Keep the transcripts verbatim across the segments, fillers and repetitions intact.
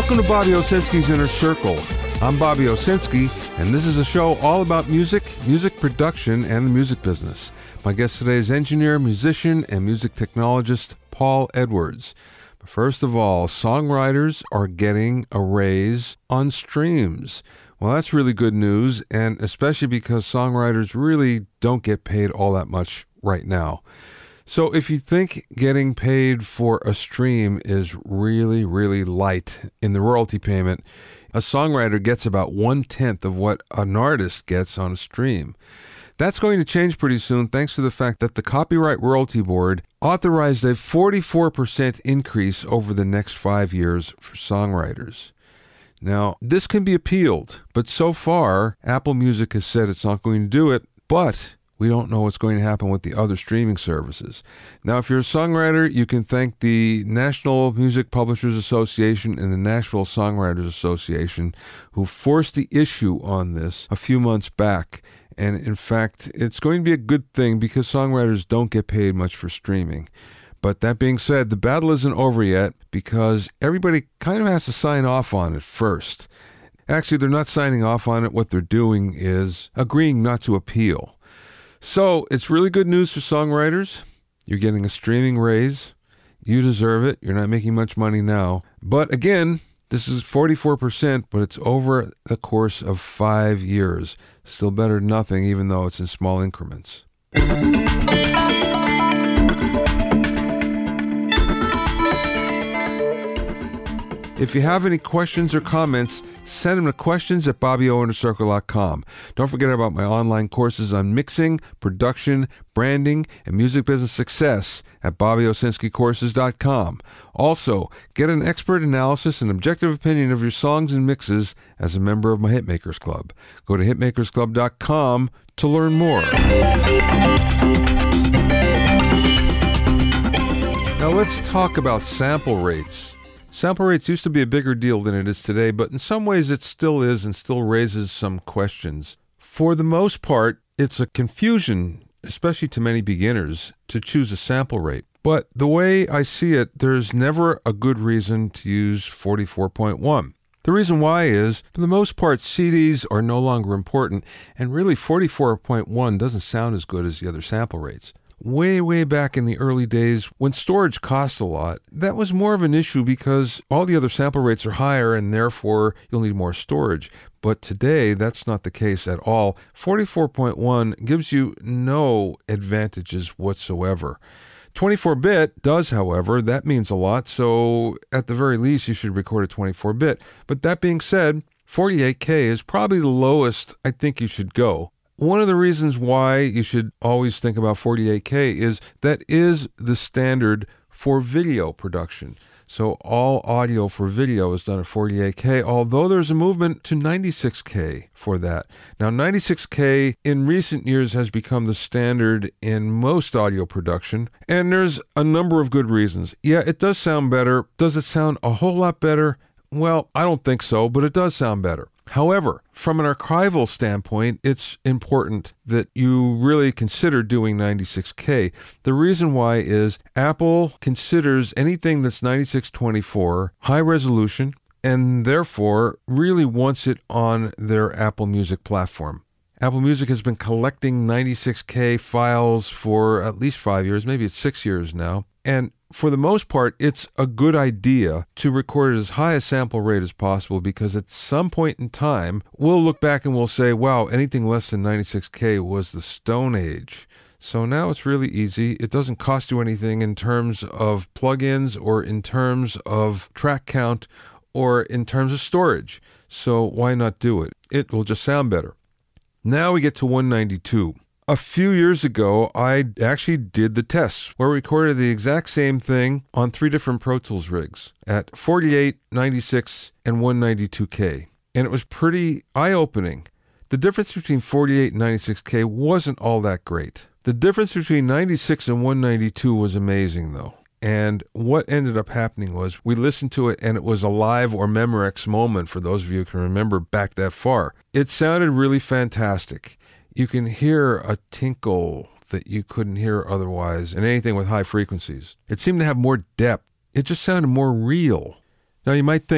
Welcome to Bobby Owsinski's Inner Circle. I'm Bobby Owsinski, and this is a show all about music, music production, and the music business. My guest today is engineer, musician, and music technologist Paul Edwards. But first of all, songwriters are getting a raise on streams. Well, that's really good news, and especially because songwriters really don't get paid all that much right now. So if you think getting paid for a stream is really, really light in the royalty payment, a songwriter gets about one-tenth of what an artist gets on a stream. That's going to change pretty soon thanks to the fact that the Copyright Royalty Board authorized a forty-four percent increase over the next five years for songwriters. Now, this can be appealed, but so far, Apple Music has said it's not going to do it, but we don't know what's going to happen with the other streaming services. Now, if you're a songwriter, you can thank the National Music Publishers Association and the Nashville Songwriters Association, who forced the issue on this a few months back. And in fact, it's going to be a good thing because songwriters don't get paid much for streaming. But that being said, the battle isn't over yet because everybody kind of has to sign off on it first. Actually, they're not signing off on it. What they're doing is agreeing not to appeal. So it's really good news for songwriters. You're getting a streaming raise. You deserve it. You're not making much money now. But again, this is forty-four percent, but it's over the course of five years. Still better than nothing, even though it's in small increments. If you have any questions or comments, send them to questions at bobby o inner circle dot com. Don't forget about my online courses on mixing, production, branding, and music business success at bobby owsinski courses dot com. Also, get an expert analysis and objective opinion of your songs and mixes as a member of my Hitmakers Club. Go to hitmakers club dot com to learn more. Now let's talk about sample rates. Sample rates used to be a bigger deal than it is today, but in some ways it still is and still raises some questions. For the most part, it's a confusion, especially to many beginners, to choose a sample rate. But the way I see it, there's never a good reason to use forty-four point one. The reason why is, for the most part, C Ds are no longer important, and really forty-four point one doesn't sound as good as the other sample rates. Way, way back in the early days, when storage cost a lot, that was more of an issue because all the other sample rates are higher and therefore you'll need more storage. But today, that's not the case at all. forty-four point one gives you no advantages whatsoever. twenty-four bit does, however. That means a lot, so at the very least, you should record a twenty-four bit. But that being said, forty-eight K is probably the lowest I think you should go. One of the reasons why you should always think about forty-eight K is that is the standard for video production. So all audio for video is done at forty-eight K, although there's a movement to ninety-six K for that. Now, ninety-six K in recent years has become the standard in most audio production, and there's a number of good reasons. Yeah, it does sound better. Does it sound a whole lot better? Well, I don't think so, but it does sound better. However, from an archival standpoint, it's important that you really consider doing ninety-six K. The reason why is Apple considers anything that's ninety-six twenty-four high resolution and therefore really wants it on their Apple Music platform. Apple Music has been collecting ninety-six K files for at least five years, maybe it's six years now. And for the most part, it's a good idea to record as high a sample rate as possible because at some point in time, we'll look back and we'll say, wow, anything less than ninety-six K was the Stone Age. So now it's really easy. It doesn't cost you anything in terms of plugins or in terms of track count or in terms of storage. So why not do it? It will just sound better. Now we get to one ninety-two. A few years ago, I actually did the tests where we recorded the exact same thing on three different Pro Tools rigs at forty-eight, ninety-six, and one ninety-two K. And it was pretty eye-opening. The difference between forty-eight and ninety-six K wasn't all that great. The difference between ninety-six and one ninety-two was amazing, though. And what ended up happening was we listened to it and it was a live or Memorex moment for those of you who can remember back that far. It sounded really fantastic. You can hear a tinkle that you couldn't hear otherwise in anything with high frequencies. It seemed to have more depth. It just sounded more real. Now you might think,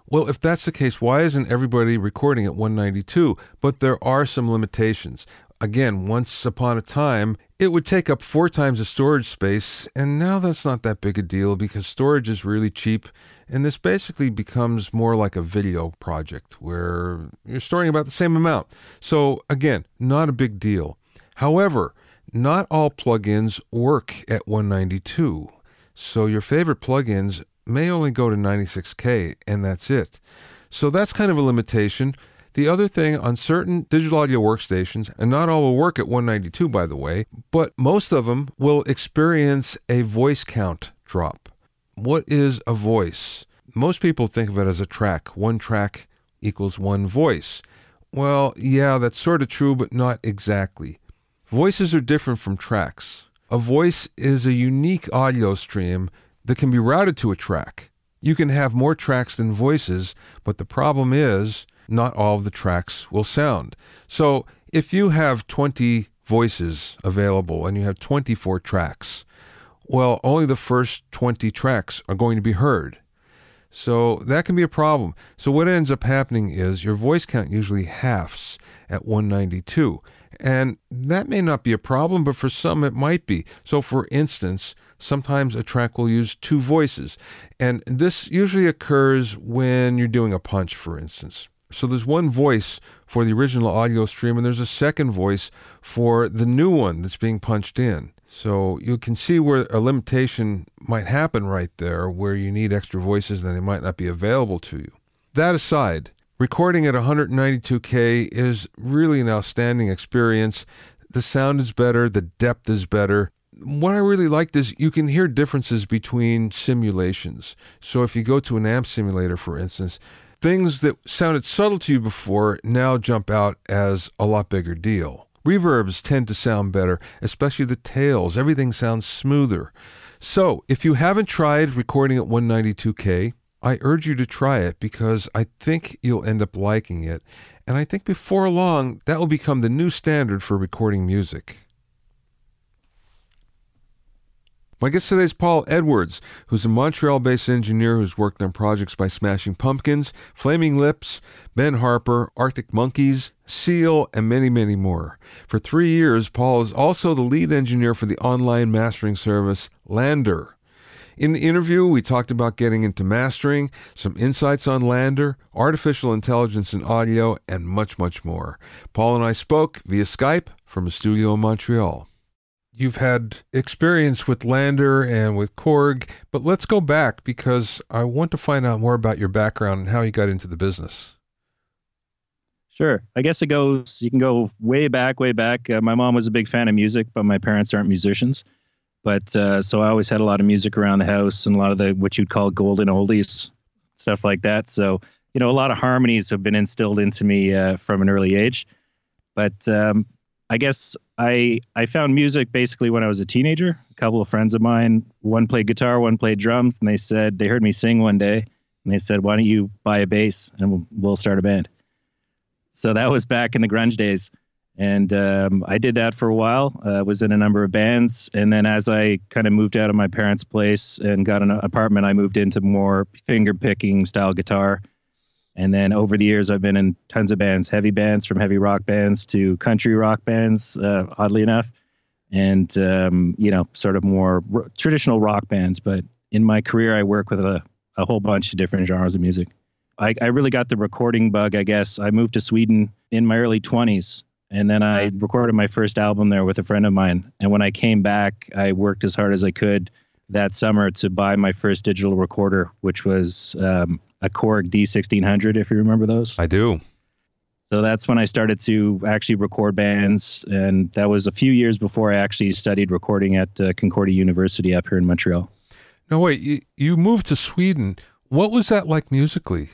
Well, if that's the case, why isn't everybody recording at one ninety-two? But there are some limitations. Again, once upon a time, it would take up four times the storage space, and now that's not that big a deal because storage is really cheap, and this basically becomes more like a video project where you're storing about the same amount. So again, not a big deal. However, not all plugins work at one ninety-two, so your favorite plugins may only go to ninety-six K, and that's it. So that's kind of a limitation. The other thing, on certain digital audio workstations, and not all will work at one ninety-two, by the way, but most of them will experience a voice count drop. What is a voice? Most people think of it as a track. One track equals one voice. Well, yeah, that's sort of true, but not exactly. Voices are different from tracks. A voice is a unique audio stream that can be routed to a track. You can have more tracks than voices, but the problem is not all of the tracks will sound. So if you have twenty voices available and you have twenty-four tracks, well, only the first twenty tracks are going to be heard. So that can be a problem. So what ends up happening is your voice count usually halves at one ninety-two. And that may not be a problem, but for some it might be. So for instance, sometimes a track will use two voices. And this usually occurs when you're doing a punch, for instance. So there's one voice for the original audio stream, and there's a second voice for the new one that's being punched in. So you can see where a limitation might happen right there, where you need extra voices and they might not be available to you. That aside, recording at one ninety-two K is really an outstanding experience. The sound is better, the depth is better. What I really liked is you can hear differences between simulations. So if you go to an amp simulator, for instance, things that sounded subtle to you before now jump out as a lot bigger deal. Reverbs tend to sound better, especially the tails. Everything sounds smoother. So if you haven't tried recording at one ninety-two K, I urge you to try it because I think you'll end up liking it. And I think before long, that will become the new standard for recording music. My guest today is Paul Edwards, who's a Montreal-based engineer who's worked on projects by Smashing Pumpkins, Flaming Lips, Ben Harper, Arctic Monkeys, Seal, and many, many more. For three years, Paul is also the lead engineer for the online mastering service LANDR. In the interview, we talked about getting into mastering, some insights on LANDR, artificial intelligence in audio, and much, much more. Paul and I spoke via Skype from a studio in Montreal. You've had experience with LANDR and with Korg, but let's go back because I want to find out more about your background and how you got into the business. Sure. I guess it goes, you can go way back, way back. Uh, my mom was a big fan of music, but my parents aren't musicians. But uh, so I always had a lot of music around the house and a lot of the what you'd call golden oldies, stuff like that. So, you know, a lot of harmonies have been instilled into me uh, from an early age. But um, I guess I I found music basically when I was a teenager. A couple of friends of mine, one played guitar, one played drums, and they said they heard me sing one day, and they said, "Why don't you buy a bass and we'll, we'll start a band?" So that was back in the grunge days, and um, I did that for a while. I uh, was in a number of bands, and then as I kind of moved out of my parents' place and got an apartment, I moved into more finger picking style guitar. And then over the years, I've been in tons of bands, heavy bands, from heavy rock bands to country rock bands, uh, oddly enough, and, um, you know, sort of more r- traditional rock bands. But in my career, I work with a, a whole bunch of different genres of music. I, I really got the recording bug, I guess. I moved to Sweden in my early twenties, and then I recorded my first album there with a friend of mine. And when I came back, I worked as hard as I could that summer to buy my first digital recorder, which was um, a Korg D sixteen hundred, if you remember those. I do. So that's when I started to actually record bands. And that was a few years before I actually studied recording at uh, Concordia University up here in Montreal. No, wait, you, you moved to Sweden. What was that like musically?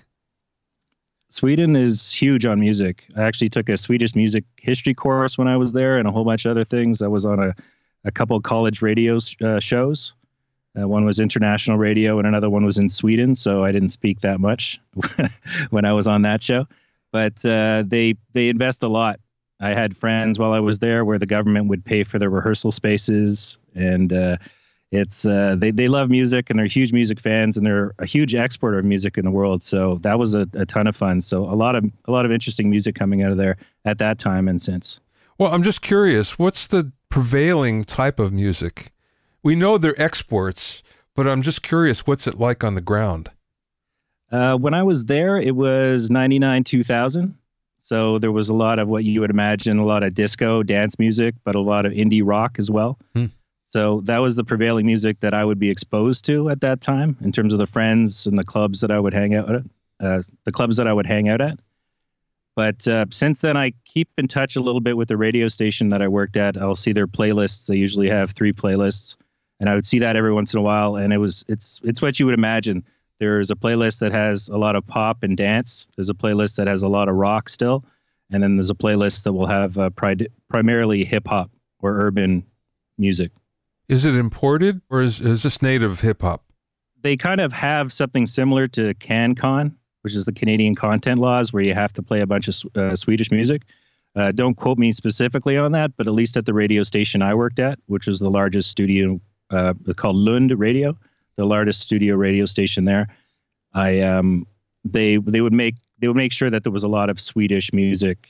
Sweden is huge on music. I actually took a Swedish music history course when I was there and a whole bunch of other things. I was on a, a couple of college radio uh, shows. Uh, one was international radio and another one was in Sweden, so I didn't speak that much when I was on that show. But uh, they they invest a lot. I had friends while I was there where the government would pay for their rehearsal spaces, and uh, it's uh, they they love music and they're huge music fans and they're a huge exporter of music in the world. So that was a, a ton of fun. So a lot of a lot of interesting music coming out of there at that time and since. Well, I'm just curious, what's the prevailing type of music? We know they're exports, but I'm just curious, what's it like on the ground? Uh, when I was there, it was ninety-nine, two thousand. So there was a lot of what you would imagine, a lot of disco, dance music, but a lot of indie rock as well. Hmm. So that was the prevailing music that I would be exposed to at that time in terms of the friends and the clubs that I would hang out at, uh, the clubs that I would hang out at. But uh, since then, I keep in touch a little bit with the radio station that I worked at. I'll see their playlists. They usually have three playlists, and I would see that every once in a while. And it was it's it's what you would imagine. There's a playlist that has a lot of pop and dance. There's a playlist that has a lot of rock still, and then there's a playlist that will have uh, pri- primarily hip hop or urban music. Is it imported, or is is this native hip hop? They kind of have something similar to CanCon, which is the Canadian content laws, where you have to play a bunch of uh, Swedish music. Uh, don't quote me specifically on that, but at least at the radio station I worked at, which was the largest studio uh, called Lund Radio, the largest studio radio station there, I um they they would make they would make sure that there was a lot of Swedish music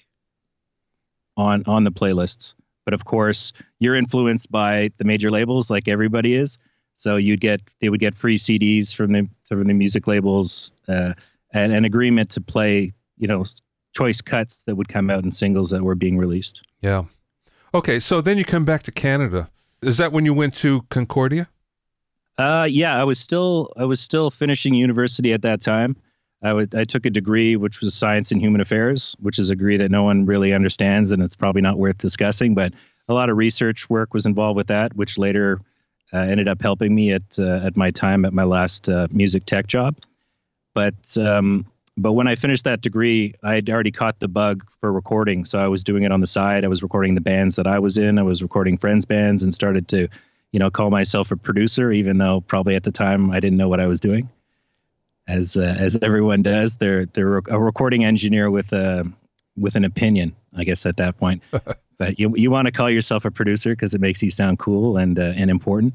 on on the playlists. But of course, you're influenced by the major labels, like everybody is. So you'd get they would get free C Ds from the from the music labels. Uh, And an agreement to play, you know, choice cuts that would come out in singles that were being released. Yeah. Okay, so then you come back to Canada. Is that when you went to Concordia? Uh, yeah, I was still I was still finishing university at that time. I would I took a degree which was Science and Human Affairs, which is a degree that no one really understands, and it's probably not worth discussing. But a lot of research work was involved with that, which later uh, ended up helping me at uh, at my time at my last uh, music tech job. But um, but when I finished that degree, I had already caught the bug for recording. So I was doing it on the side. I was recording the bands that I was in. I was recording friends' bands and started to, you know, call myself a producer, even though probably at the time I didn't know what I was doing. As uh, as everyone does, they're they're a recording engineer with a with an opinion, I guess, at that point. But you you want to call yourself a producer because it makes you sound cool and uh, and important.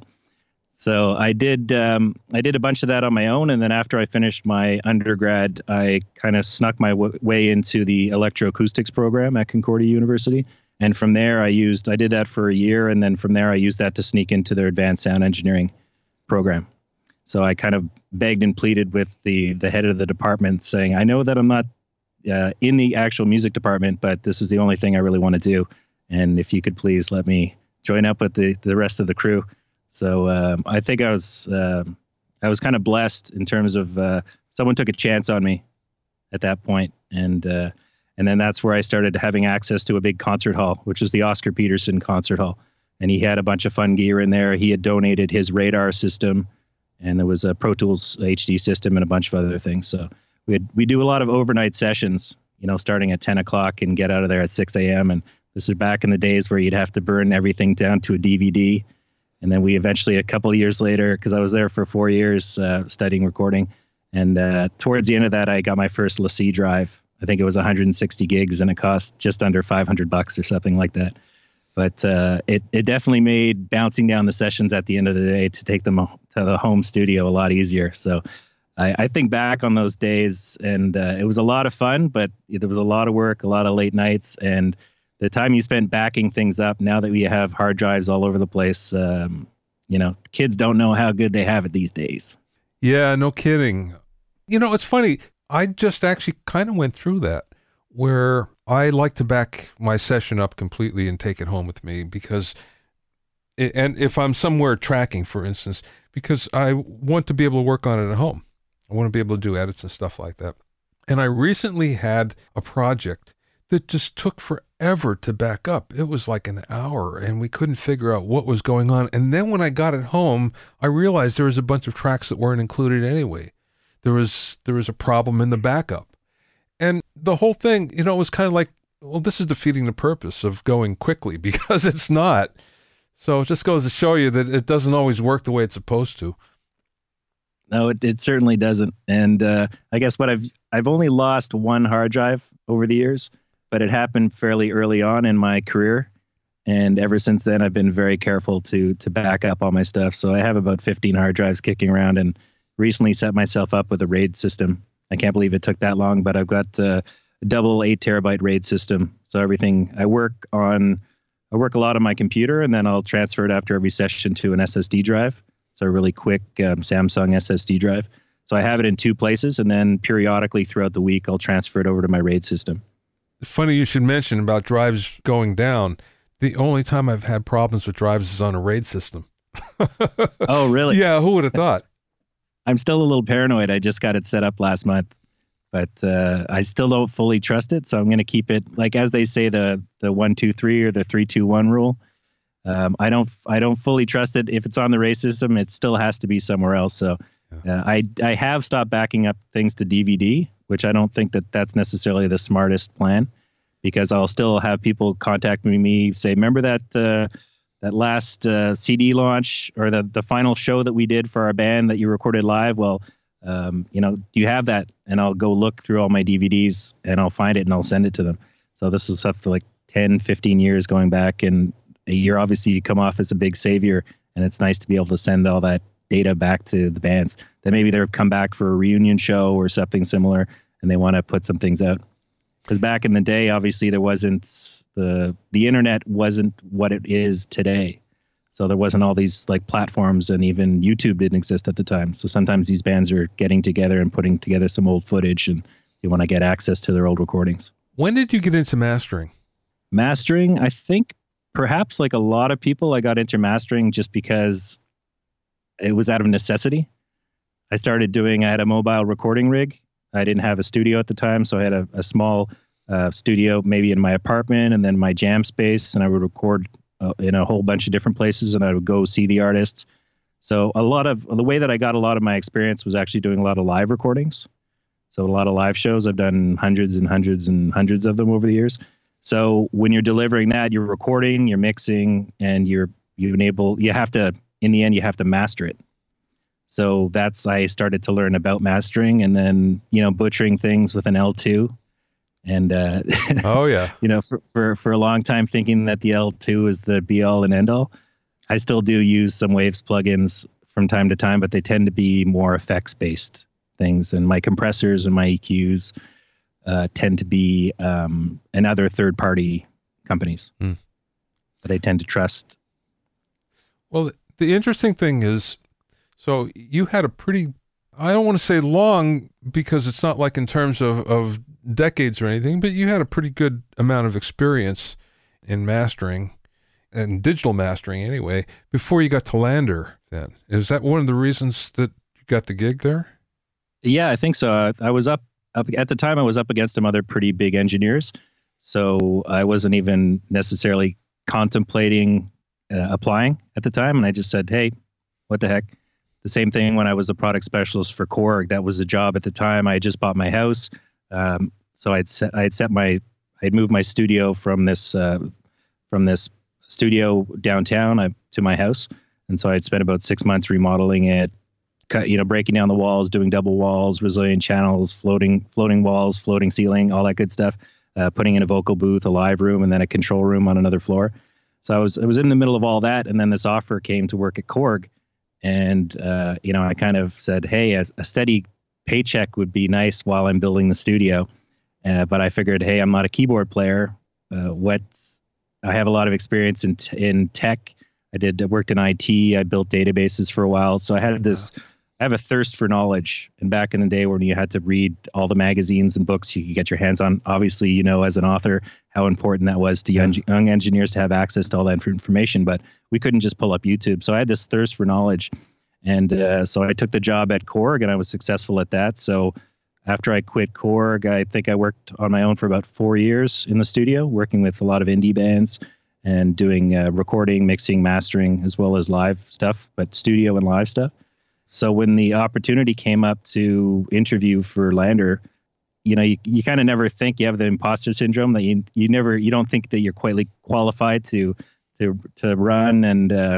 So I did um, I did a bunch of that on my own, and then after I finished my undergrad, I kind of snuck my w- way into the electroacoustics program at Concordia University, and from there I used I did that for a year, and then from there I used that to sneak into their advanced sound engineering program. So I kind of begged and pleaded with the the head of the department, saying, "I know that I'm not uh, in the actual music department, but this is the only thing I really want to do, and if you could please let me join up with the the rest of the crew." So um, I think I was uh, I was kind of blessed in terms of uh, someone took a chance on me at that point, and uh, and then that's where I started having access to a big concert hall, which is the Oscar Peterson Concert Hall, and he had a bunch of fun gear in there. He had donated his radar system, and there was a Pro Tools H D system and a bunch of other things. So we had, we do a lot of overnight sessions, you know, starting at ten o'clock and get out of there at six a.m. And this is back in the days where you'd have to burn everything down to a D V D. And then we eventually, a couple of years later, because I was there for four years uh, studying recording, and uh, towards the end of that, I got my first LaCie drive. I think it was one hundred sixty gigs, and it cost just under five hundred bucks or something like that. But uh, it it definitely made bouncing down the sessions at the end of the day to take them to the home studio a lot easier. So I, I think back on those days, and uh, it was a lot of fun, but there was a lot of work, a lot of late nights, and the time you spent backing things up. Now that we have hard drives all over the place, um, you know, kids don't know how good they have it these days. Yeah, no kidding. You know, it's funny. I just actually kind of went through that, where I like to back my session up completely and take it home with me because, and if I'm somewhere tracking, for instance, because I want to be able to work on it at home. I want to be able to do edits and stuff like that. And I recently had a project that just took forever to back up. It was like an hour, and we couldn't figure out what was going on. And then when I got it home, I realized there was a bunch of tracks that weren't included anyway. There was there was a problem in the backup. And the whole thing, you know, it was kind of like, well, this is defeating the purpose of going quickly, because it's not. So it just goes to show you that it doesn't always work the way it's supposed to. No, it, it certainly doesn't. And uh, I guess what I've I've only lost one hard drive over the years, but it happened fairly early on in my career. And ever since then, I've been very careful to to back up all my stuff. So I have about fifteen hard drives kicking around, and recently set myself up with a RAID system. I can't believe it took that long, but I've got uh, a double eight terabyte RAID system. So everything I work on, I work a lot on my computer, and then I'll transfer it after every session to an S S D drive. So a really quick um, Samsung S S D drive. So I have it in two places, and then periodically throughout the week, I'll transfer it over to my RAID system. Funny you should mention about drives going down. The only time I've had problems with drives is on a RAID system. Oh, really? Yeah, who would have thought? I'm still a little paranoid. I just got it set up last month, but uh, I still don't fully trust it. So I'm going to keep it, like as they say, the the one two three or the three two one rule. Um, I don't I don't fully trust it. If it's on the RAID system, it still has to be somewhere else. So uh, I I have stopped backing up things to D V D, which I don't think that that's necessarily the smartest plan, because I'll still have people contact me, say, remember that uh, that last uh, C D launch or the the final show that we did for our band that you recorded live? Well, um, you know, do you have that? And I'll go look through all my D V Ds and I'll find it and I'll send it to them. So this is stuff for like ten, fifteen years going back, and you're obviously you come off as a big savior, and it's nice to be able to send all that data back to the bands that maybe they've come back for a reunion show or something similar, and they want to put some things out. Because back in the day, obviously there wasn't the the internet wasn't what it is today, so there wasn't all these like platforms, and even YouTube didn't exist at the time. So sometimes these bands are getting together and putting together some old footage, and you want to get access to their old recordings. When did you get into mastering? Mastering, I think perhaps like a lot of people, I got into mastering just because it was out of necessity. I started doing, I had a mobile recording rig. I didn't have a studio at the time, so I had a, a small uh, studio maybe in my apartment, and then my jam space, and I would record uh, in a whole bunch of different places, and I would go see the artists. So a lot of, the way that I got a lot of my experience was actually doing a lot of live recordings. So a lot of live shows. I've done hundreds and hundreds and hundreds of them over the years. So when you're delivering that, you're recording, you're mixing, and you're you enable. You have to, in the end, you have to master it. So that's I started to learn about mastering, and then you know butchering things with an L two, and uh, oh yeah, you know for, for for a long time thinking that the L two is the be all and end all. I still do use some Waves plugins from time to time, but they tend to be more effects based things, and my compressors and my E Qs. Uh, tend to be um, and other third-party companies mm. that I tend to trust. Well, the interesting thing is, so you had a pretty, I don't want to say long, because it's not like in terms of, of decades or anything, but you had a pretty good amount of experience in mastering, and digital mastering anyway, before you got to Lander then. Is that one of the reasons that you got the gig there? Yeah, I think so. I, I was up Up, at the time, I was up against some other pretty big engineers, so I wasn't even necessarily contemplating uh, applying at the time. And I just said, "Hey, what the heck?" The same thing when I was the product specialist for Korg. That was a job at the time. I had just bought my house, um, so I'd set, I'd set my, I'd moved my studio from this uh, from this studio downtown uh, to my house, and so I'd spent about six months remodeling it. Cut, you know, breaking down the walls, doing double walls, resilient channels, floating, floating walls, floating ceiling, all that good stuff. Uh, putting in a vocal booth, a live room, and then a control room on another floor. So I was, I was in the middle of all that, and then this offer came to work at Korg, and uh, you know, I kind of said, "Hey, a, a steady paycheck would be nice while I'm building the studio," uh, but I figured, "Hey, I'm not a keyboard player. Uh, what's I have a lot of experience in t- in tech. I did I worked in I T. I built databases for a while, so I had this." Wow. I have a thirst for knowledge. And back in the day when you had to read all the magazines and books you could get your hands on, obviously, you know, as an author, how important that was to young, young engineers to have access to all that information. But we couldn't just pull up YouTube. So I had this thirst for knowledge. And uh, so I took the job at Korg, and I was successful at that. So after I quit Korg, I think I worked on my own for about four years in the studio, working with a lot of indie bands and doing uh, recording, mixing, mastering, as well as live stuff, but studio and live stuff. So when the opportunity came up to interview for Lander, you know, you, you kind of never think you have the imposter syndrome that you you never you don't think that you're quite qualified to to to run and uh,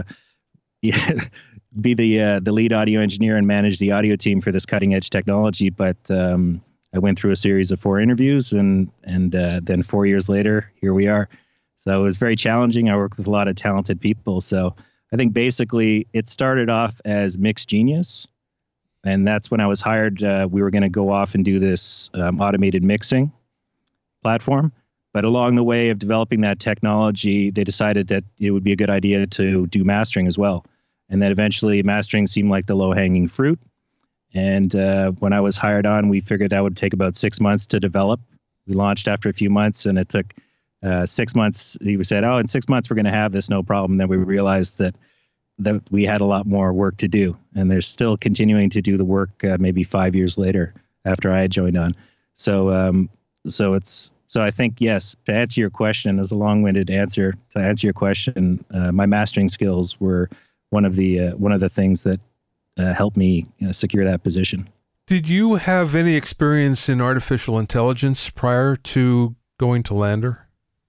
be the uh, the lead audio engineer and manage the audio team for this cutting edge technology. But um, I went through a series of four interviews, and and uh, then four years later, here we are. So it was very challenging. I worked with a lot of talented people. So I think basically it started off as Mix Genius. And that's when I was hired. Uh, we were going to go off and do this um, automated mixing platform. But along the way of developing that technology, they decided that it would be a good idea to do mastering as well. And then eventually mastering seemed like the low-hanging fruit. And uh, when I was hired on, we figured that would take about six months to develop. We launched after a few months, and it took uh, six months. We said, oh, in six months, we're going to have this, no problem. Then we realized that that we had a lot more work to do. And they're still continuing to do the work uh, maybe five years later after I had joined on. So um, so it's so I think, yes, to answer your question, as a long-winded answer, to answer your question, uh, my mastering skills were one of the uh, one of the things that uh, helped me you know, secure that position. Did you have any experience in artificial intelligence prior to going to Lander?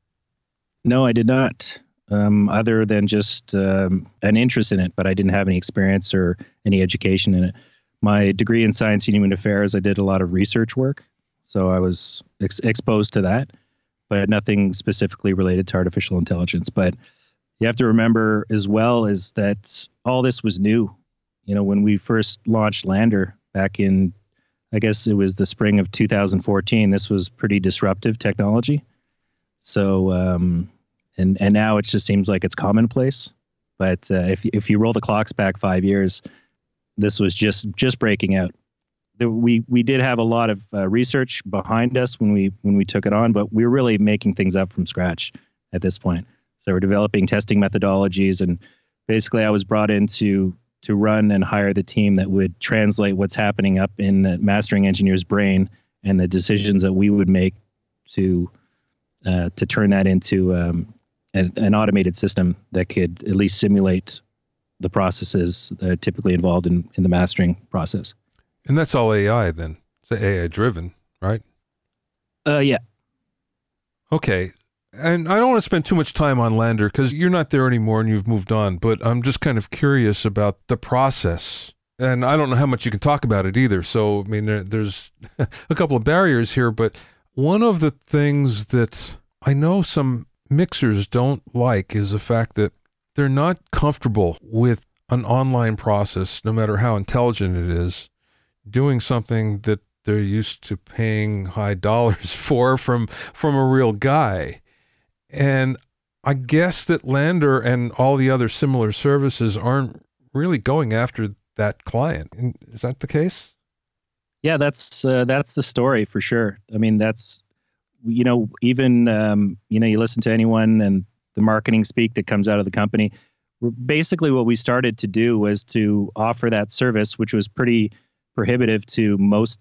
No, I did not. Um, other than just um, an interest in it, but I didn't have any experience or any education in it. My degree in science and human affairs, I did a lot of research work, so I was ex- exposed to that, but nothing specifically related to artificial intelligence. But you have to remember as well is that all this was new. You know, when we first launched Lander back in, I guess it was the spring of two thousand fourteen, this was pretty disruptive technology. So, um, And and now it just seems like it's commonplace. But uh, if if you roll the clocks back five years, this was just just breaking out. There, we we did have a lot of uh, research behind us when we when we took it on, but we were really making things up from scratch at this point. So we're developing testing methodologies, and basically I was brought in to to run and hire the team that would translate what's happening up in the mastering engineer's brain and the decisions that we would make to uh, to turn that into um, An, an automated system that could at least simulate the processes that are typically involved in, in the mastering process. And that's all A I then? It's A I driven, right? Uh, yeah. Okay. And I don't want to spend too much time on Lander because you're not there anymore and you've moved on, but I'm just kind of curious about the process. And I don't know how much you can talk about it either. So, I mean, there, there's a couple of barriers here, but one of the things that I know some mixers don't like is the fact that they're not comfortable with an online process, no matter how intelligent it is, doing something that they're used to paying high dollars for from from a real guy. And I guess that Lander and all the other similar services aren't really going after that client. Is that the case? Yeah, that's uh, that's the story for sure. I mean, that's you know, even, um, you know, you listen to anyone and the marketing speak that comes out of the company. Basically, what we started to do was to offer that service, which was pretty prohibitive to most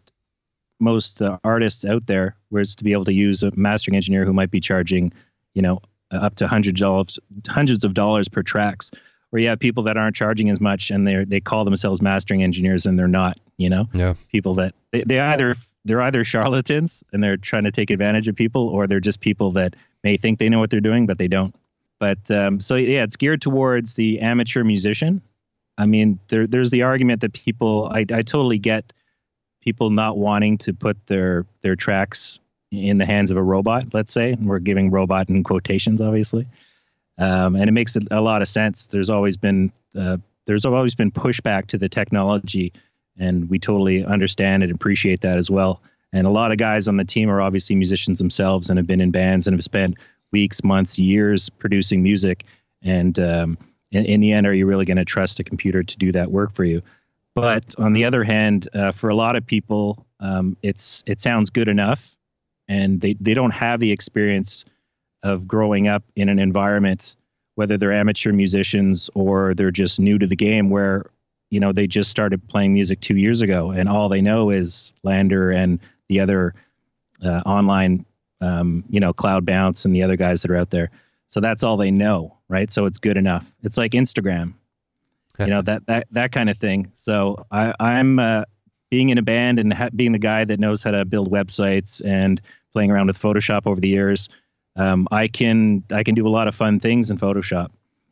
most uh, artists out there, was to be able to use a mastering engineer who might be charging, you know, up to hundreds of hundreds of dollars per tracks. Or you have people that aren't charging as much, and they they call themselves mastering engineers, and they're not. You know, yeah, people that they, they either. They're either charlatans and they're trying to take advantage of people, or they're just people that may think they know what they're doing, but they don't. But um, so, yeah, it's geared towards the amateur musician. I mean, there, there's the argument that people, I, I totally get people not wanting to put their, their tracks in the hands of a robot, let's say. And we're giving robot in quotations, obviously. Um, and it makes a lot of sense. There's always been, uh, there's always been pushback to the technology. And we totally understand and appreciate that as well. And a lot of guys on the team are obviously musicians themselves and have been in bands and have spent weeks, months, years producing music. And um, in, in the end, are you really going to trust a computer to do that work for you? But on the other hand, uh, for a lot of people, um, it's it sounds good enough. And they, they don't have the experience of growing up in an environment, whether they're amateur musicians or they're just new to the game, where you know, they just started playing music two years ago, and all they know is Lander and the other uh, online, um, you know, Cloud Bounce and the other guys that are out there. So that's all they know, right? So it's good enough. It's like Instagram, you know, that that that kind of thing. So I, I'm uh, being in a band and ha- being the guy that knows how to build websites and playing around with Photoshop over the years. Um, I can I can do a lot of fun things in Photoshop,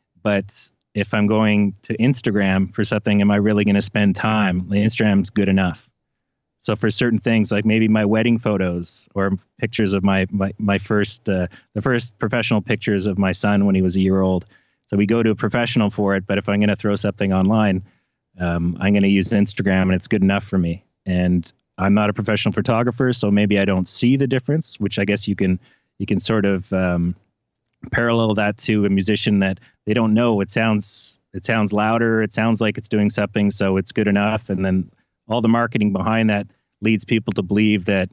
but if I'm going to Instagram for something, am I really going to spend time? Instagram's good enough. So for certain things, like maybe my wedding photos or pictures of my my, my first uh, the first professional pictures of my son when he was a year old. So we go to a professional for it. But if I'm going to throw something online, um, I'm going to use Instagram, and it's good enough for me. And I'm not a professional photographer, so maybe I don't see the difference. Which I guess you can you can sort of um, parallel that to a musician that they don't know. It sounds it sounds louder. It sounds like it's doing something, so it's good enough. And then all the marketing behind that leads people to believe that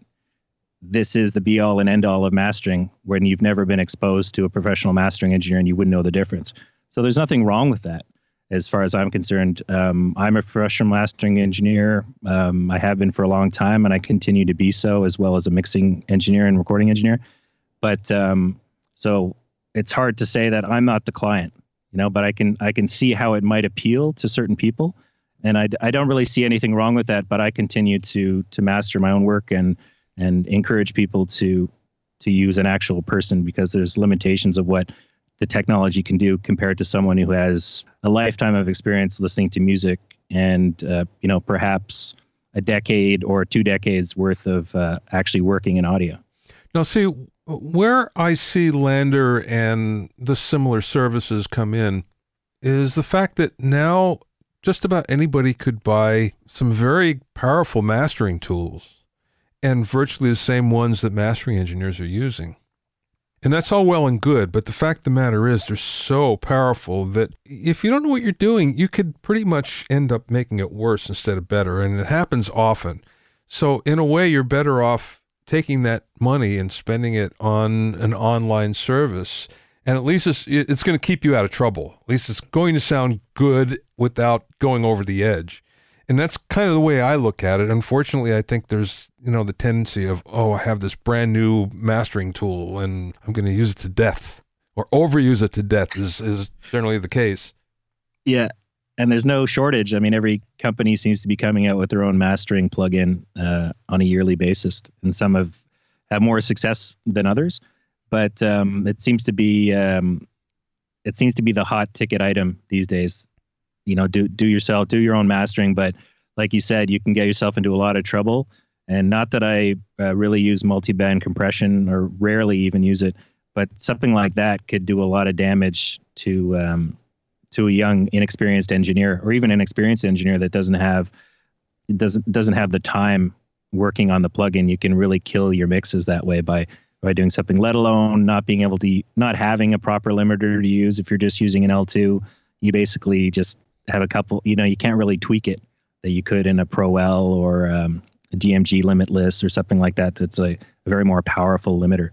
this is the be all and end all of mastering when you've never been exposed to a professional mastering engineer and you wouldn't know the difference. So there's nothing wrong with that as far as I'm concerned. Um, I'm a professional mastering engineer. Um, I have been for a long time, and I continue to be so, as well as a mixing engineer and recording engineer. But um, so it's hard to say that I'm not the client, you know, but I can I can see how it might appeal to certain people. And I, I don't really see anything wrong with that, but I continue to to master my own work and and encourage people to to use an actual person, because there's limitations of what the technology can do compared to someone who has a lifetime of experience listening to music and uh, you know, perhaps a decade or two decades worth of uh, actually working in audio. Now, see, where I see Lander and the similar services come in is the fact that now just about anybody could buy some very powerful mastering tools, and virtually the same ones that mastering engineers are using. And that's all well and good, but the fact of the matter is they're so powerful that if you don't know what you're doing, you could pretty much end up making it worse instead of better, and it happens often. So in a way, you're better off taking that money and spending it on an online service. And at least it's, it's going to keep you out of trouble. At least it's going to sound good without going over the edge. And that's kind of the way I look at it. Unfortunately, I think there's, you know, the tendency of, oh, I have this brand new mastering tool and I'm going to use it to death, or overuse it to death is, is generally the case. Yeah. And there's no shortage. I mean, every company seems to be coming out with their own mastering plugin uh, on a yearly basis. And some have, have more success than others. But um, it seems to be um, it seems to be the hot ticket item these days. You know, do do yourself, do your own mastering. But like you said, you can get yourself into a lot of trouble. And not that I uh, really use multi-band compression, or rarely even use it, but something like that could do a lot of damage to um, to a young, inexperienced engineer, or even an experienced engineer that doesn't have doesn't doesn't have the time working on the plugin. You can really kill your mixes that way by. by doing something, let alone not being able to, not having a proper limiter to use. If you're just using an L two, you basically just have a couple, you know, you can't really tweak it that you could in a Pro L or um, a D M G limitless or something like that. That's a, a very more powerful limiter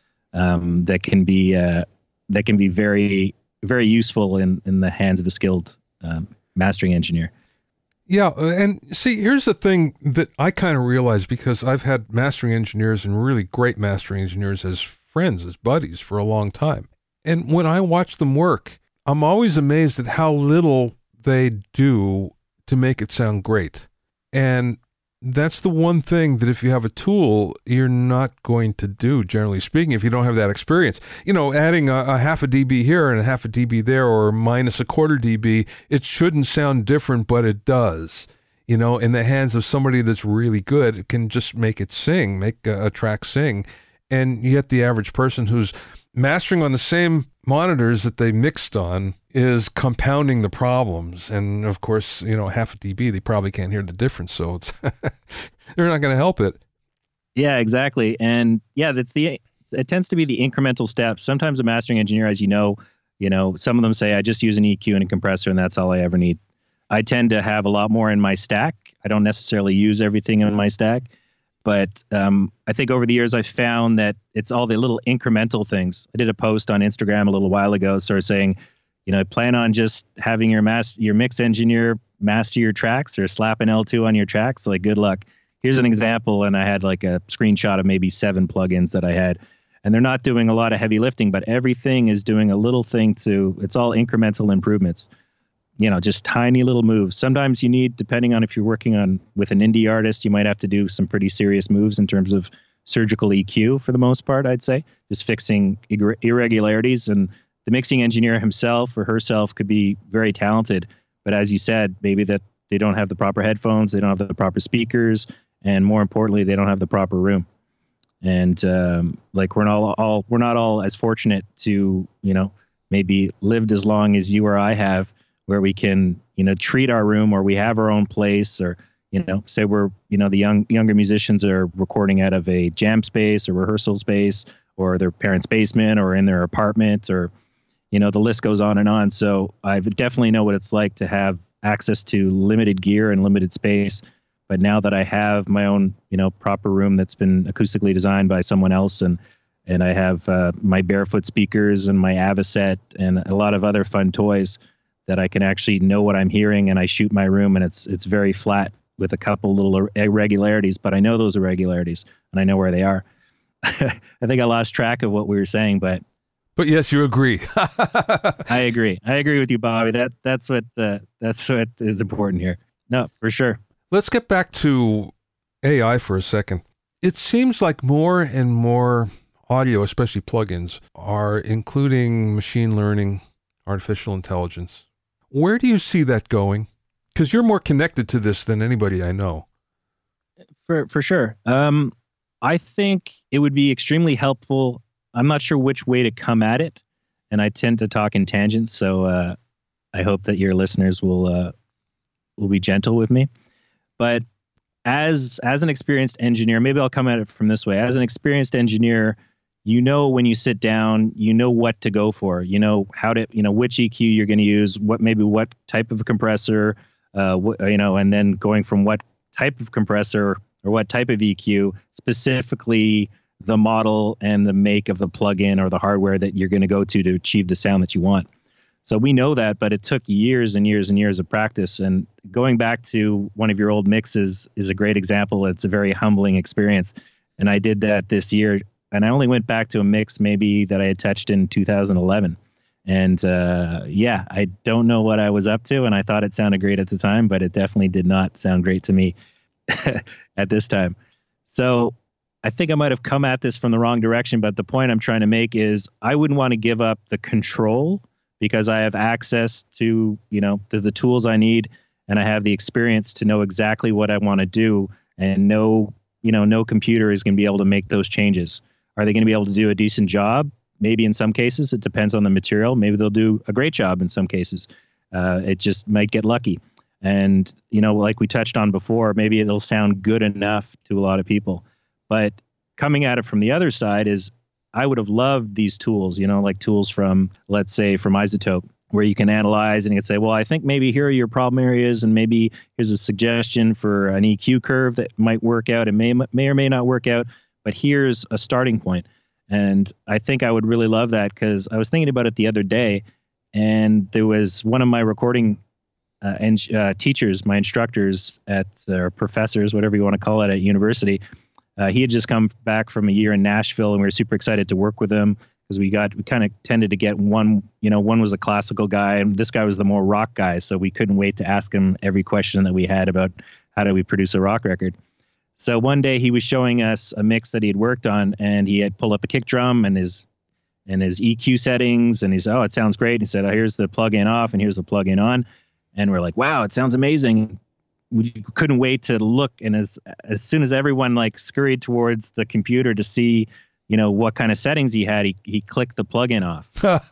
um, that can be, uh, that can be very, very useful in, in the hands of a skilled um, mastering engineer. Yeah, and see, here's the thing that I kind of realized, because I've had mastering engineers and really great mastering engineers as friends, as buddies for a long time. And when I watch them work, I'm always amazed at how little they do to make it sound great. And that's the one thing that if you have a tool, you're not going to do, generally speaking, if you don't have that experience. You know, adding a, a half a dB here and a half a dB there, or minus a quarter dB, it shouldn't sound different, but it does. You know, in the hands of somebody that's really good, it can just make it sing, make a, a track sing. And yet the average person who's mastering on the same monitors that they mixed on is compounding the problems. And of course, you know, half a dB, they probably can't hear the difference. So it's they're not going to help it. Yeah, exactly. And yeah, that's the, it tends to be the incremental steps. Sometimes a mastering engineer, as you know, you know, some of them say, I just use an E Q and a compressor and that's all I ever need. I tend to have a lot more in my stack. I don't necessarily use everything in my stack. But um, I think over the years, I've found that it's all the little incremental things. I did a post on Instagram a little while ago, sort of saying, you know, plan on just having your mas- your mix engineer master your tracks or slap an L two on your tracks. Like, good luck. Here's an example. And I had like a screenshot of maybe seven plugins that I had. And they're not doing a lot of heavy lifting, but everything is doing a little thing to, it's all incremental improvements. You know, just tiny little moves. Sometimes you need, depending on if you're working on with an indie artist, you might have to do some pretty serious moves in terms of surgical E Q for the most part, I'd say. Just fixing ir- irregularities. And the mixing engineer himself or herself could be very talented. But as you said, maybe that they don't have the proper headphones, they don't have the proper speakers, and more importantly, they don't have the proper room. And um, like we're not all, all we're not all as fortunate to, you know, maybe lived as long as you or I have, where we can, you know, treat our room, or we have our own place, or, you know, say we're, you know, the young younger musicians are recording out of a jam space or rehearsal space or their parents' basement or in their apartment, or, you know, the list goes on and on. So I definitely know what it's like to have access to limited gear and limited space. But now that I have my own, you know, proper room that's been acoustically designed by someone else, and and I have uh, my Barefoot speakers and my Avocet and a lot of other fun toys that I can actually know what I'm hearing, and I shoot my room and it's it's very flat with a couple little irregularities, but I know those irregularities and I know where they are. I think I lost track of what we were saying, but but yes, you agree. I agree. I agree with you, Bobby. That that's what uh, that's what is important here. No, for sure. Let's get back to A I for a second. It seems like more and more audio, especially plugins, are including machine learning, artificial intelligence. Where do you see that going? Because you're more connected to this than anybody I know. For for sure. Um, I think it would be extremely helpful. I'm not sure which way to come at it, and I tend to talk in tangents, so uh, I hope that your listeners will uh, will be gentle with me. But as as an experienced engineer, maybe I'll come at it from this way. As an experienced engineer, you know when you sit down, you know what to go for. You know how to, you know which E Q you're going to use, what maybe what type of a compressor, uh, wh- you know, and then going from what type of compressor or what type of E Q, specifically the model and the make of the plugin or the hardware that you're going to go to to achieve the sound that you want. So we know that, but it took years and years and years of practice. And going back to one of your old mixes is a great example. It's a very humbling experience. And I did that this year. And I only went back to a mix maybe that I had touched in two thousand eleven. And uh, yeah, I don't know what I was up to. And I thought it sounded great at the time, but it definitely did not sound great to me at this time. So I think I might have come at this from the wrong direction. But the point I'm trying to make is I wouldn't want to give up the control, because I have access to, you know, the, the tools I need, and I have the experience to know exactly what I want to do, and no, you know, no computer is going to be able to make those changes. Are they going to be able to do a decent job? Maybe in some cases. It depends on the material. Maybe they'll do a great job in some cases. Uh, it just might get lucky. And, you know, like we touched on before, maybe it'll sound good enough to a lot of people. But coming at it from the other side is, I would have loved these tools, you know, like tools from, let's say, from iZotope, where you can analyze and you can say, well, I think maybe here are your problem areas, and maybe here's a suggestion for an E Q curve that might work out and may may or may not work out, but here's a starting point. And I think I would really love that, because I was thinking about it the other day, and there was one of my recording uh, and uh, teachers, my instructors at or professors, whatever you want to call it, at university. Uh, he had just come back from a year in Nashville, and we were super excited to work with him, because we got we kind of tended to get one, you know, one was a classical guy, and this guy was the more rock guy. So we couldn't wait to ask him every question that we had about how do we produce a rock record. So one day he was showing us a mix that he had worked on, and he had pulled up a kick drum and his and his E Q settings, and he said, "Oh, it sounds great." And he said, "Oh, here's the plug-in off, and here's the plug-in on," and we're like, "Wow, it sounds amazing." We couldn't wait to look, and as as soon as everyone like scurried towards the computer to see, you know, what kind of settings he had, he he clicked the plugin off.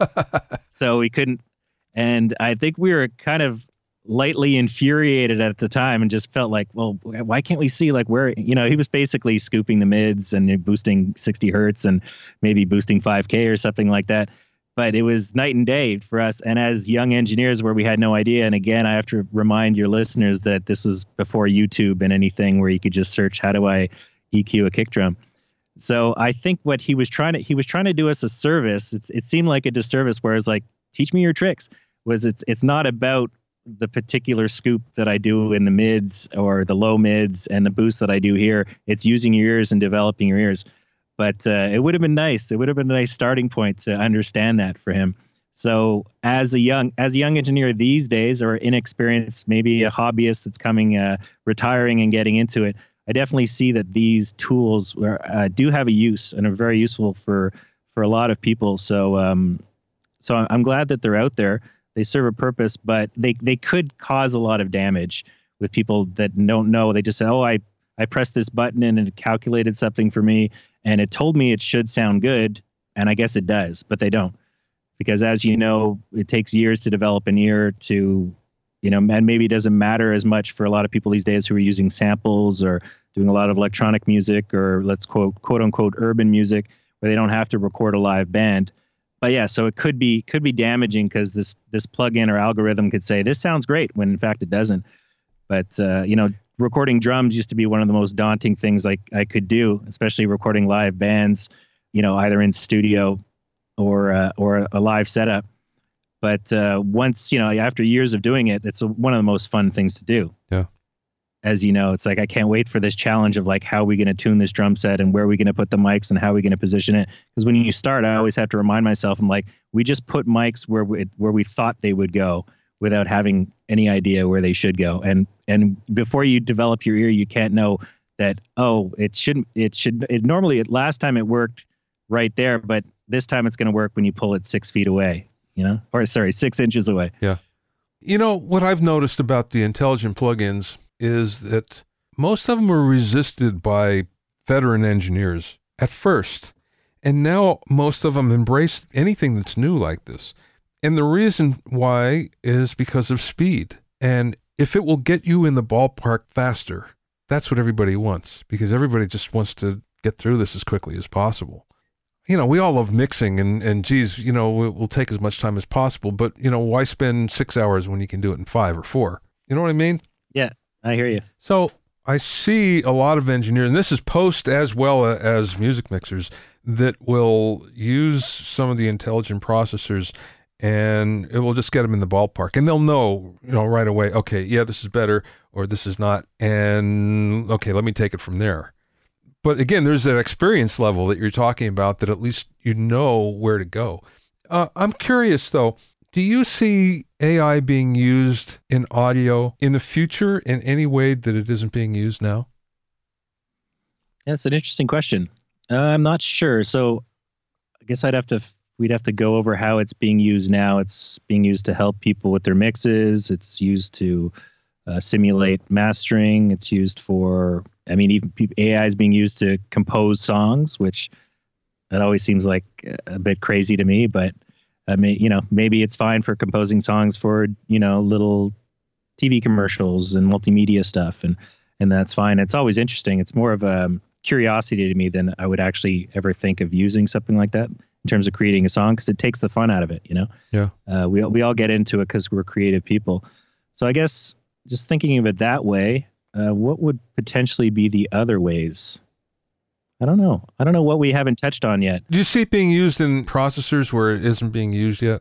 So he couldn't, and I think we were kind of lightly infuriated at the time, and just felt like, well, why can't we see like where, you know, he was basically scooping the mids and boosting sixty hertz and maybe boosting five K or something like that. But it was night and day for us. And as young engineers, where we had no idea. And again, I have to remind your listeners that this was before YouTube and anything where you could just search, how do I E Q a kick drum? So I think what he was trying to, he was trying to do us a service. It's, it seemed like a disservice, whereas like, teach me your tricks. Was it's, it's not about the particular scoop that I do in the mids or the low mids and the boost that I do here. It's using your ears and developing your ears. But uh, it would have been nice. It would have been a nice starting point to understand that for him. So as a young as a young engineer these days, or inexperienced, maybe a hobbyist that's coming, uh, retiring and getting into it, I definitely see that these tools are, uh, do have a use and are very useful for for a lot of people. So um, so I'm glad that they're out there. They serve a purpose, but they they could cause a lot of damage with people that don't know. They just say, "Oh, I." I pressed this button and it calculated something for me, and it told me it should sound good, and I guess it does, but they don't. Because as you know, it takes years to develop an ear to, you know, and maybe it doesn't matter as much for a lot of people these days who are using samples or doing a lot of electronic music or let's quote, quote unquote, urban music where they don't have to record a live band. But yeah, so it could be could be damaging because this this plugin or algorithm could say this sounds great when in fact it doesn't. But uh, you know, recording drums used to be one of the most daunting things like I could do, especially recording live bands, you know, either in studio or uh, or a live setup. But uh, once, you know, after years of doing it, it's a, one of the most fun things to do. Yeah. As you know, it's like, I can't wait for this challenge of like, how are we going to tune this drum set and where are we going to put the mics and how are we going to position it? Because when you start, I always have to remind myself, I'm like, we just put mics where we, where we thought they would go without having any idea where they should go. And and before you develop your ear, you can't know that, oh, it shouldn't, it should, it normally, it, last time it worked right there, but this time it's going to work when you pull it six feet away. You know, or sorry, six inches away. Yeah. You know, what I've noticed about the intelligent plugins is that most of them were resisted by veteran engineers at first. And now most of them embrace anything that's new like this. And the reason why is because of speed. And if it will get you in the ballpark faster, that's what everybody wants, because everybody just wants to get through this as quickly as possible. You know, we all love mixing and, and geez, you know, it will take as much time as possible, but, you know, why spend six hours when you can do it in five or four? You know what I mean? Yeah, I hear you. So I see a lot of engineers, and this is post as well as music mixers, that will use some of the intelligent processors and it will just get them in the ballpark. And they'll know, you know, right away, okay, yeah, this is better or this is not. And okay, let me take it from there. But again, there's that experience level that you're talking about that at least you know where to go. Uh, I'm curious, though, do you see A I being used in audio in the future in any way that it isn't being used now? That's an interesting question. Uh, I'm not sure. So I guess I'd have to, we'd have to go over how it's being used now. It's being used to help people with their mixes. It's used to uh, simulate mastering. It's used for... I mean, even A I is being used to compose songs, which that always seems like a bit crazy to me. But I mean, you know, maybe it's fine for composing songs for, you know, little T V commercials and multimedia stuff, and and that's fine. It's always interesting. It's more of a curiosity to me than I would actually ever think of using something like that in terms of creating a song, because it takes the fun out of it. You know, yeah. Uh, we we all get into it because we're creative people. So I guess just thinking of it that way. Uh, what would potentially be the other ways? I don't know. I don't know what we haven't touched on yet. Do you see it being used in processors where it isn't being used yet?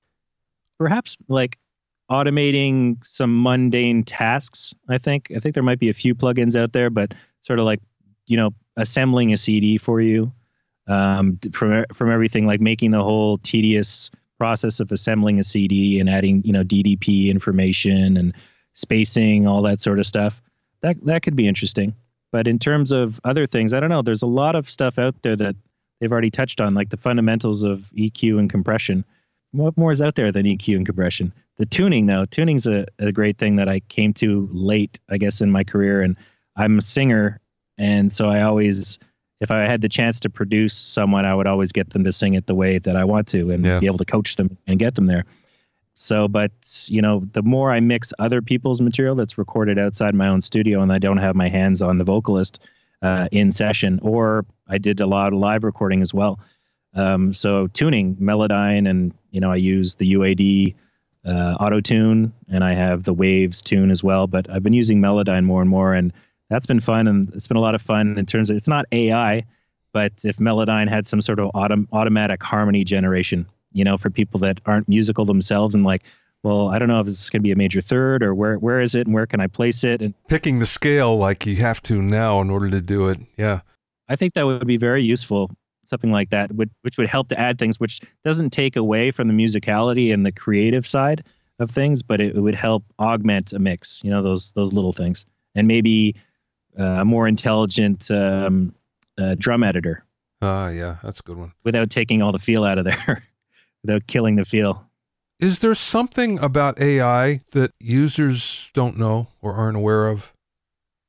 Perhaps like automating some mundane tasks, I think. I think there might be a few plugins out there, but sort of like, you know, assembling a C D for you um, from, from everything, like making the whole tedious process of assembling a C D and adding, you know, D D P information and spacing, all that sort of stuff. That that could be interesting. But in terms of other things, I don't know. There's a lot of stuff out there that they've already touched on, like the fundamentals of E Q and compression. What more is out there than E Q and compression? The tuning, though, tuning's a, a great thing that I came to late, I guess, in my career. And I'm a singer, and so I always, if I had the chance to produce someone, I would always get them to sing it the way that I want to and yeah. be able to coach them and get them there. So, but, you know, the more I mix other people's material that's recorded outside my own studio and I don't have my hands on the vocalist uh, in session, or I did a lot of live recording as well. Um, so tuning, Melodyne, and, you know, I use the U A D uh, auto tune, and I have the Waves tune as well. But I've been using Melodyne more and more, and that's been fun. And it's been a lot of fun in terms of, it's not A I, but if Melodyne had some sort of autom- automatic harmony generation, you know, for people that aren't musical themselves and like, well, I don't know if it's going to be a major third or where where is it and where can I place it? And picking the scale like you have to now in order to do it. Yeah. I think that would be very useful, something like that, would, which would help to add things, which doesn't take away from the musicality and the creative side of things, but it, it would help augment a mix, you know, those those little things. And maybe uh, a more intelligent um, uh, drum editor. Ah, uh, yeah, that's a good one. Without taking all the feel out of there. Without killing the feel. Is there something about A I that users don't know or aren't aware of?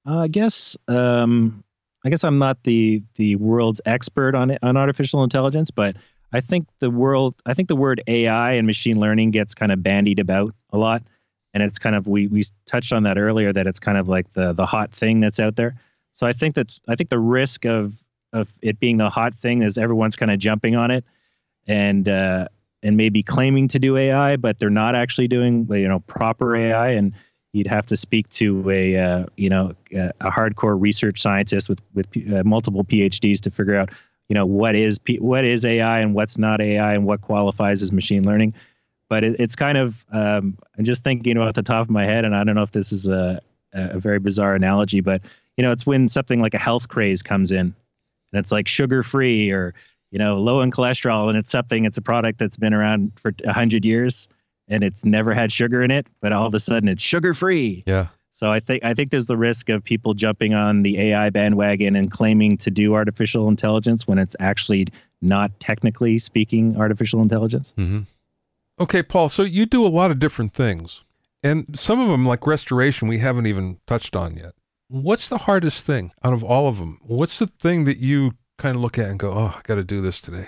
Uh, I guess um, I guess I'm not the the world's expert on it, on artificial intelligence, but I think the world I think the word A I and machine learning gets kind of bandied about a lot, and it's kind of we we touched on that earlier, that it's kind of like the the hot thing that's out there. So I think that I think the risk of of it being the hot thing is everyone's kind of jumping on it and uh, and maybe claiming to do A I, but they're not actually doing, you know, proper A I. And you'd have to speak to a uh, you know a, a hardcore research scientist with with uh, multiple PhDs to figure out, you know, what is P- what is A I and what's not A I and what qualifies as machine learning. But it, it's kind of um, I'm just thinking about the top of my head, and I don't know if this is a a very bizarre analogy, but you know, it's when something like a health craze comes in, and it's like sugar free or, you know, low in cholesterol, and it's something, it's a product that's been around for a hundred years and it's never had sugar in it, but all of a sudden it's sugar free. Yeah. So I think I think there's the risk of people jumping on the A I bandwagon and claiming to do artificial intelligence when it's actually not technically speaking artificial intelligence. Mm-hmm. Okay, Paul. So you do a lot of different things, and some of them, like restoration, we haven't even touched on yet. What's the hardest thing out of all of them? What's the thing that you kind of look at and go, "Oh, I got to do this today"?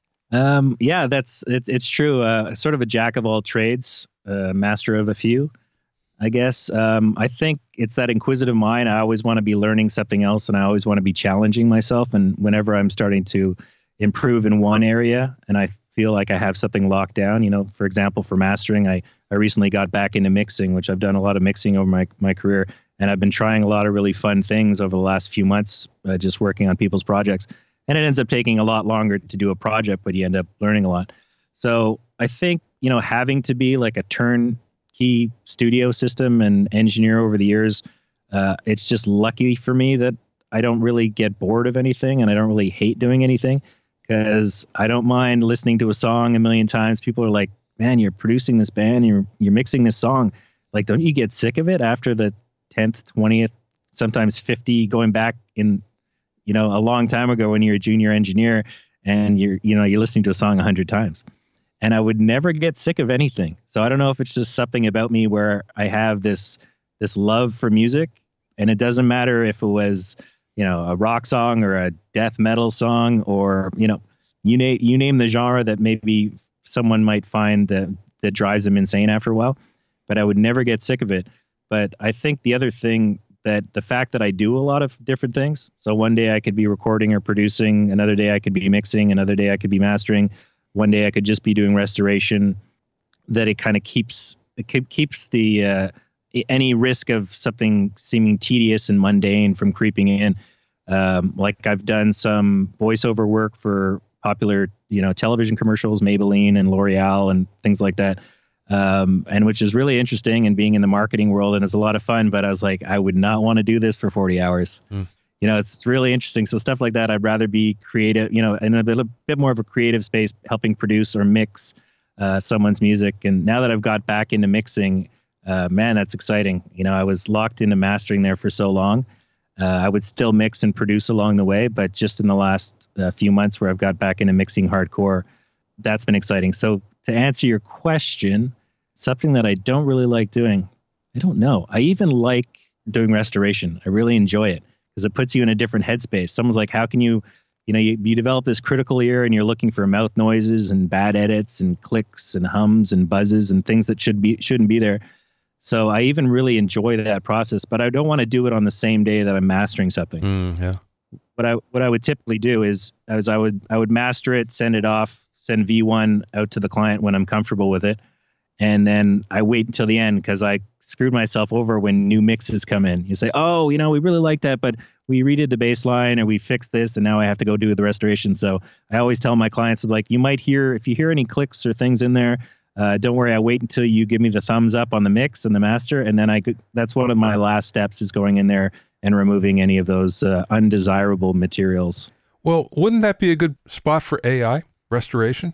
Um, yeah, that's it's it's true. Uh, sort of a jack of all trades, uh, master of a few, I guess. Um, I think it's that inquisitive mind. I always want to be learning something else, and I always want to be challenging myself. And whenever I'm starting to improve in one area, and I feel like I have something locked down, you know, for example, for mastering, I I recently got back into mixing, which I've done a lot of mixing over my my career, and I've been trying a lot of really fun things over the last few months, uh, just working on people's projects. And it ends up taking a lot longer to do a project, but you end up learning a lot. So I think, you know, having to be like a turnkey studio system and engineer over the years, uh, it's just lucky for me that I don't really get bored of anything, and I don't really hate doing anything, because I don't mind listening to a song a million times. People are like, man, you're producing this band, you're you're mixing this song. Like, don't you get sick of it after the tenth, twentieth, sometimes fifty, going back in, you know, a long time ago when you're a junior engineer and you're, you know, you're listening to a song a hundred times, and I would never get sick of anything. So I don't know if it's just something about me where I have this, this love for music, and it doesn't matter if it was, you know, a rock song or a death metal song, or, you know, you name, you name the genre that maybe someone might find that, that drives them insane after a while, but I would never get sick of it. But I think the other thing, that the fact that I do a lot of different things. So one day I could be recording or producing, another day I could be mixing, another day I could be mastering, one day I could just be doing restoration, that it kind of keeps, it keeps the, uh, any risk of something seeming tedious and mundane from creeping in. Um, like I've done some voiceover work for popular, you know, television commercials, Maybelline and L'Oreal and things like that. Um, and which is really interesting, and being in the marketing world, and it's a lot of fun, but I was like, I would not want to do this for forty hours. Mm. You know, it's really interesting. So stuff like that, I'd rather be creative, you know, in a bit, a bit more of a creative space, helping produce or mix uh, someone's music. And now that I've got back into mixing, uh, man, that's exciting. You know, I was locked into mastering there for so long. Uh, I would still mix and produce along the way, but just in the last uh, few months where I've got back into mixing hardcore, that's been exciting. So to answer your question, something that I don't really like doing, I don't know. I even like doing restoration. I really enjoy it because it puts you in a different headspace. Someone's like, how can you, you know, you, you develop this critical ear and you're looking for mouth noises and bad edits and clicks and hums and buzzes and things that should be, shouldn't be there. So I even really enjoy that process, but I don't want to do it on the same day that I'm mastering something. Mm, yeah. What I, what I would typically do is, as I would, I would master it, send it off, send V one out to the client when I'm comfortable with it. And then I wait until the end because I screwed myself over when new mixes come in. You say, oh, you know, we really like that, but we redid the bass line or we fixed this and now I have to go do the restoration. So I always tell my clients, like, you might hear, if you hear any clicks or things in there, uh, don't worry, I wait until you give me the thumbs up on the mix and the master. And then I could, that's one of my last steps, is going in there and removing any of those uh, undesirable materials. Well, wouldn't that be a good spot for A I restoration?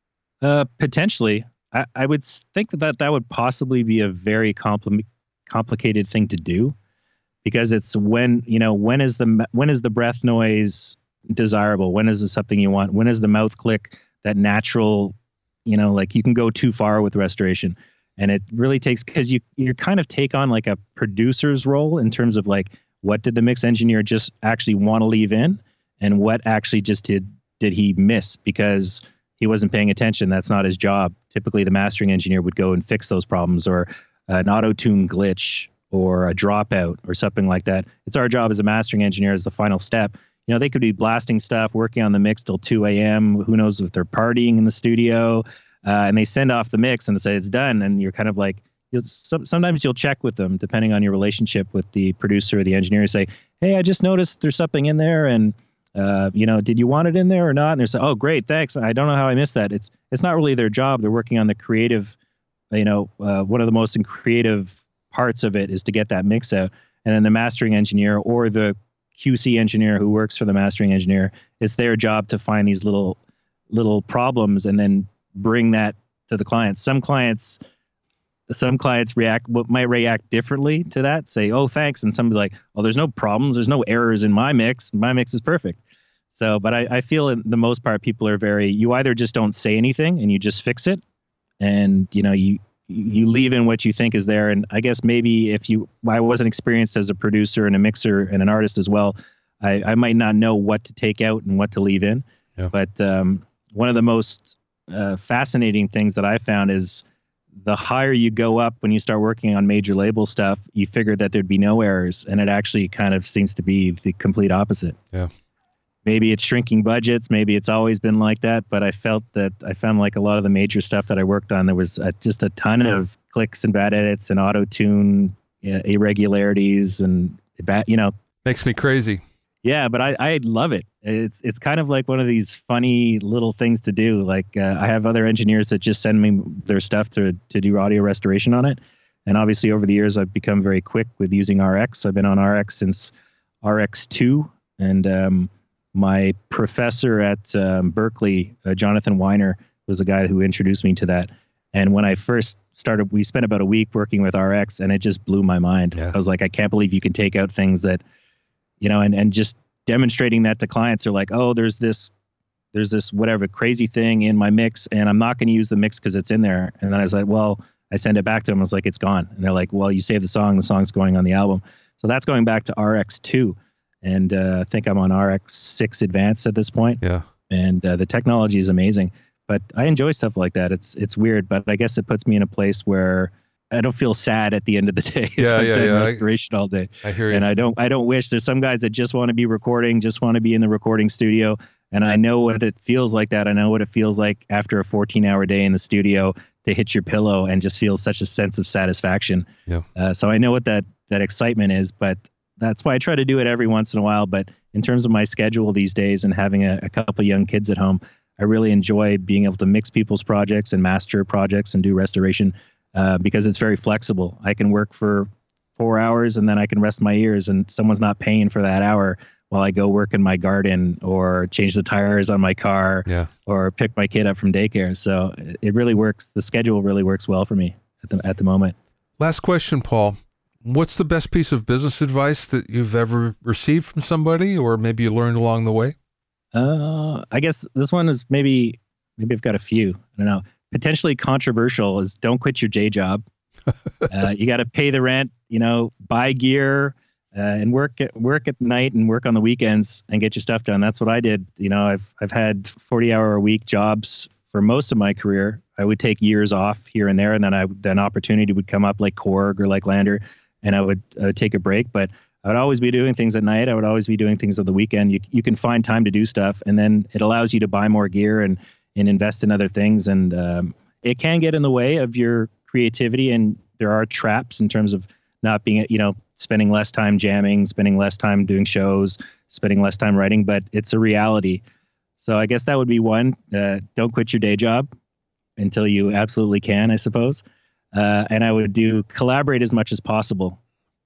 Uh, potentially. I, I would think that that would possibly be a very compli- complicated thing to do, because it's when, you know, when is the, when is the breath noise desirable? When is it something you want? When is the mouth click that natural, you know, like you can go too far with restoration, and it really takes, because you, you kind of take on like a producer's role in terms of like, what did the mix engineer just actually want to leave in, and what actually just did did he miss because he wasn't paying attention. That's not his job. Typically, the mastering engineer would go and fix those problems, or an auto-tune glitch, or a dropout, or something like that. It's our job as a mastering engineer as the final step. You know, they could be blasting stuff, working on the mix till two a.m. Who knows if they're partying in the studio, uh, and they send off the mix and they say it's done, and you're kind of like, you'll, some, sometimes you'll check with them, depending on your relationship with the producer or the engineer, say, hey, I just noticed there's something in there, and Uh, you know, did you want it in there or not? And they're saying, oh, great, thanks. I don't know how I missed that. It's it's not really their job. They're working on the creative, you know, uh, one of the most creative parts of it is to get that mix out. And then the mastering engineer or the Q C engineer who works for the mastering engineer, it's their job to find these little little problems and then bring that to the client. Some clients, some clients react might react differently to that. Say, oh, thanks, and some be like, oh, there's no problems, there's no errors in my mix. My mix is perfect. So, but I, I feel in the most part, people are very, you either just don't say anything and you just fix it. And, you know, you, you leave in what you think is there. And I guess maybe if you, I wasn't experienced as a producer and a mixer and an artist as well, I, I might not know what to take out and what to leave in. Yeah. But um, one of the most uh, fascinating things that I found is the higher you go up when you start working on major label stuff, you figure that there'd be no errors. And it actually kind of seems to be the complete opposite. Yeah. Maybe it's shrinking budgets. Maybe it's always been like that. But I felt that I found like a lot of the major stuff that I worked on, there was a, just a ton of clicks and bad edits and auto-tune uh, irregularities and, bad, you know. Makes me crazy. Yeah, but I, I love it. It's it's kind of like one of these funny little things to do. Like uh, I have other engineers that just send me their stuff to to do audio restoration on it. And obviously over the years, I've become very quick with using R X. I've been on R X since R X two. And um, my professor at um, Berkeley, uh, Jonathan Weiner, was the guy who introduced me to that. And when I first started, we spent about a week working with R X, and it just blew my mind. Yeah. I was like, I can't believe you can take out things that, you know, and, and just demonstrating that to clients are like, oh, there's this, there's this whatever crazy thing in my mix, and I'm not going to use the mix because it's in there. And then I was like, well, I send it back to them. I was like, it's gone. And they're like, well, you saved the song. The song's going on the album. So that's going back to R X two. And uh, I think I'm on R X six Advanced at this point. Yeah. And uh, the technology is amazing. But I enjoy stuff like that. It's it's weird, but I guess it puts me in a place where I don't feel sad at the end of the day. Yeah, yeah, yeah. Restoration all day. I hear you. And I don't, I don't wish. There's some guys that just want to be recording, just want to be in the recording studio. And I know what it feels like. That I know what it feels like after a fourteen-hour day in the studio to hit your pillow and just feel such a sense of satisfaction. Yeah. Uh, so I know what that that excitement is, but that's why I try to do it every once in a while. But in terms of my schedule these days and having a, a couple young kids at home, I really enjoy being able to mix people's projects and master projects and do restoration. Uh, because it's very flexible. I can work for four hours and then I can rest my ears, and someone's not paying for that hour while I go work in my garden or change the tires on my car yeah. or pick my kid up from daycare. So it really works. The schedule really works well for me at the at the moment. Last question, Paul. What's the best piece of business advice that you've ever received from somebody, or maybe you learned along the way? Uh, I guess this one is maybe, maybe I've got a few. I don't know. Potentially controversial is don't quit your day job. uh, you got to pay the rent, you know, buy gear uh, and work at, work at night and work on the weekends and get your stuff done. That's what I did. You know, I've I've had forty hour a week jobs for most of my career. I would take years off here and there, and then I then opportunity would come up like Korg or like Lander, and I would uh, take a break. But I would always be doing things at night. I would always be doing things on the weekend. You you can find time to do stuff, and then it allows you to buy more gear and and invest in other things. And um, it can get in the way of your creativity. And there are traps in terms of not being, you know, spending less time jamming, spending less time doing shows, spending less time writing, but it's a reality. So I guess that would be one. Uh, don't quit your day job until you absolutely can, I suppose. Uh, and I would do collaborate as much as possible.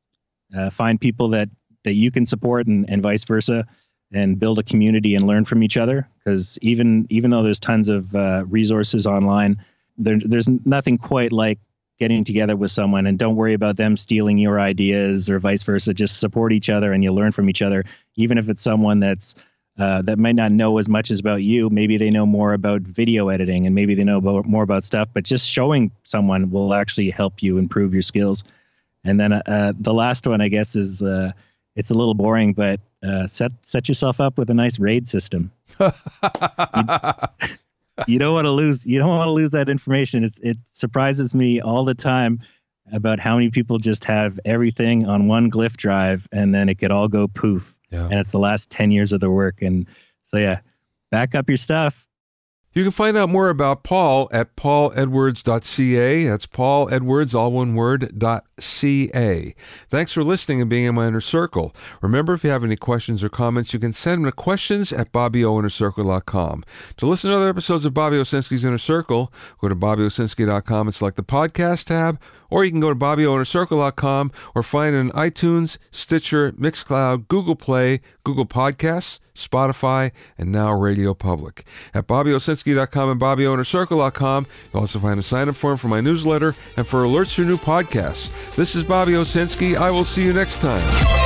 Uh, find people that, that you can support and, and vice versa, and build a community and learn from each other. Because even even though there's tons of uh, resources online, there, there's nothing quite like getting together with someone, and don't worry about them stealing your ideas or vice versa. Just support each other and you learn from each other. Even if it's someone that's uh, that might not know as much as about you, maybe they know more about video editing and maybe they know about, more about stuff, but just showing someone will actually help you improve your skills. And then uh, the last one, I guess, is uh, it's a little boring, but uh, set set yourself up with a nice RAID system. you, you don't want to lose. You don't want to lose that information. It's it surprises me all the time about how many people just have everything on one Glyph drive, and then it could all go poof. Yeah. And it's the last ten years of their work. And so, yeah, back up your stuff. You can find out more about Paul at paul edwards dot c a. That's Paul Edwards, all one word, dot C A. Thanks for listening and being in my inner circle. Remember, if you have any questions or comments, you can send them to questions at bobby o inner circle dot com. To listen to other episodes of Bobby Owsinski's Inner Circle, go to bobby owsinski dot com and select the podcast tab, or you can go to bobby o inner circle dot com or find it in iTunes, Stitcher, Mixcloud, Google Play, Google Podcasts, Spotify, and now Radio Public. At bobby owsinski dot com and bobby o inner circle dot com, you'll also find a sign-up form for my newsletter and for alerts for new podcasts. This is Bobby Owsinski. I will see you next time.